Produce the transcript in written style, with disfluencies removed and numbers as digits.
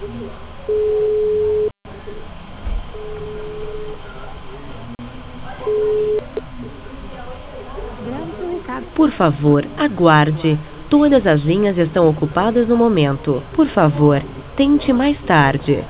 Por favor, aguarde. Todas as linhas estão ocupadas no momento. Por favor, tente mais tarde.